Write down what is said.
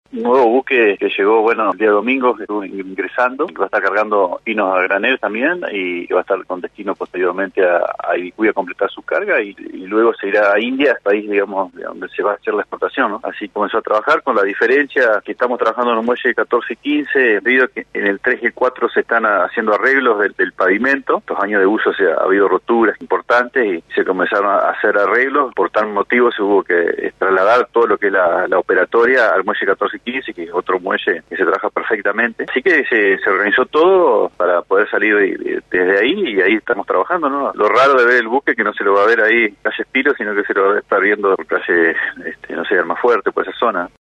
Un nuevo buque que llegó, el día domingo, que estuvo ingresando, va a estar cargando pinos a granel también y va a estar con destino posteriormente a Ibicuy a completar su carga y luego se irá a India, país, digamos, de donde se va a hacer la exportación, ¿no? Así comenzó a trabajar, con la diferencia que estamos trabajando en los muelles 14 y 15, debido a que en el 3 y el 4 se están haciendo arreglos del pavimento. Estos años de uso ha habido roturas importantes y se comenzaron a hacer arreglos. Por tal motivo se hubo que trasladar todo lo que es la operatoria al muelle 14 y 15, que es otro muelle que se trabaja perfectamente. Así que se organizó todo para poder salir desde ahí, y ahí estamos trabajando, ¿no? Lo raro de ver el buque, que no se lo va a ver ahí calle Espiro, sino que se lo va a estar viendo por calle, no sé, Almafuerte, por esa zona.